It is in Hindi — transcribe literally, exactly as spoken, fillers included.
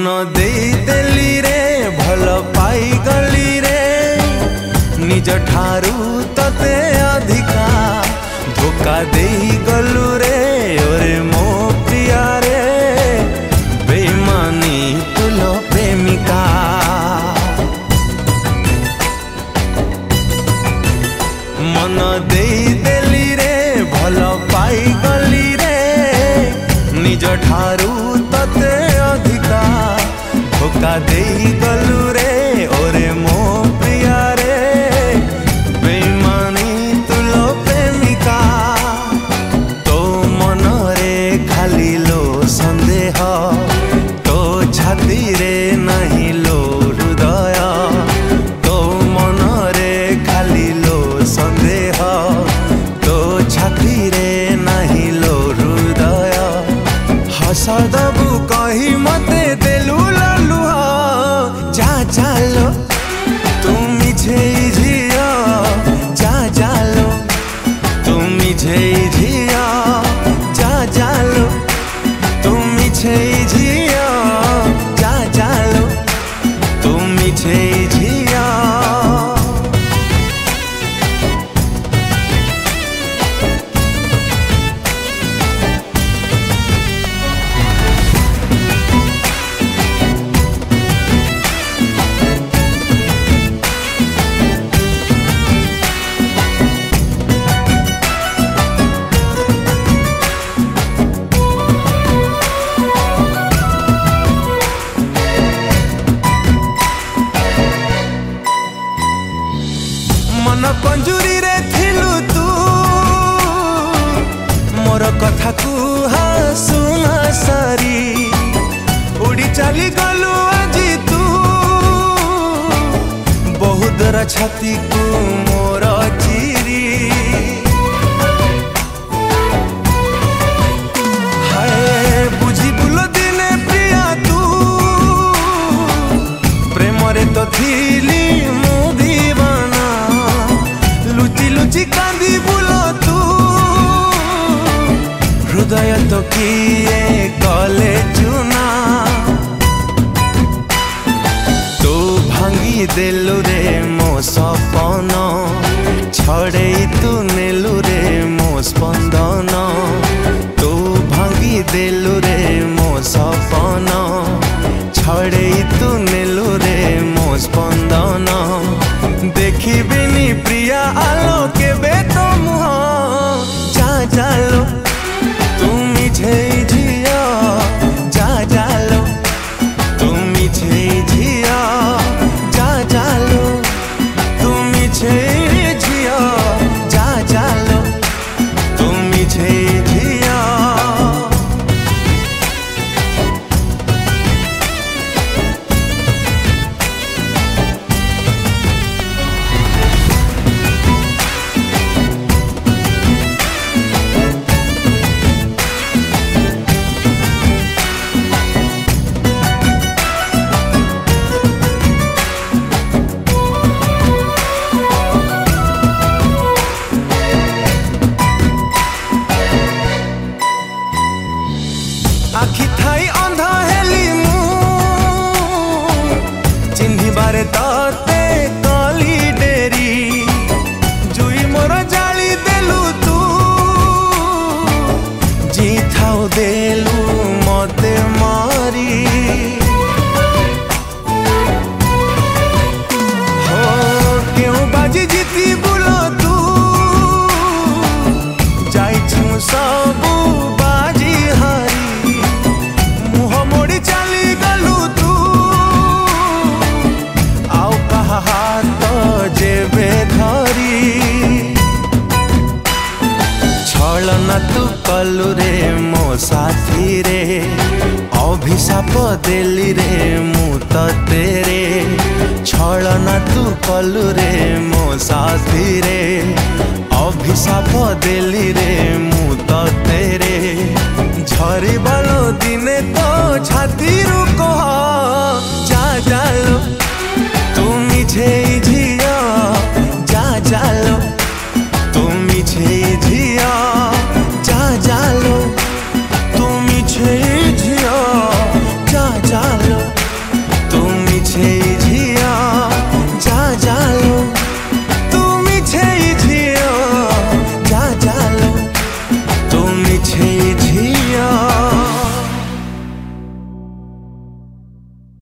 दे देली रे भल पाई गली रे निज ठारू तते अधिका धोखा दे गलु रे ओरे मो प्रिया रे बेईमानी तुलो प्रेमिका मन दे देली रे भल पाई गली रे निज ठारू तते अधिका धोखा दे गलु रे ओरे मो प्रिया रे बेईमानी तुलो प्रेमिका तो मन रे खाली लो संदेह तो छाती रे नहीं लो हृदय तो मन रे खाली लो संदेह तो छाती रे नहीं लो हृदय हसदबू कही मते देलु ललुह जा चालो तुम झिया जा चालो तुम झिया जा चालो तुम झिया जा चालो तुम झिया मन पंजुरी रे थिलु तू मोर कथा को सुना सारी उड़ी चली गलु आजी तू बहुत छाती को मोर चिरी हाय बुझी बुलो दिने प्रिया तू प्रेम रे तो थिली मु दीवाना लुचि लुचि कांदी बुलो तू हृदय तो किए कले चुना तू भांगी देलु रे मो सपन छड़े तू नेलु रे मो स्पंदन तू भांगी देलु रे मो सपन छड़े तू नेलु रे मो स्पंदन देखिबिनी प्रिया आलो के बेतो मुह जा चालो तुम झिया जा चालो तुम झिया जा चालो तुम झिया जा चालो तुम झिया आखि थाई अंधा हेली मु चिन्हिबारे तते कली डेरी जुई मोर जाली देलु तू जी थाउ देलु मते मारी हो क्यों बाजी जीती बुलो तू जाई छु सबू बाजी हारी चली गलु तू आउ कहा हाथ जेबे धरी छलना तू कलु रे मो साथी रे अभिशाप देली रे मु तते रे छलना तू कलु रे मो साथी रे अभिशाप देली रे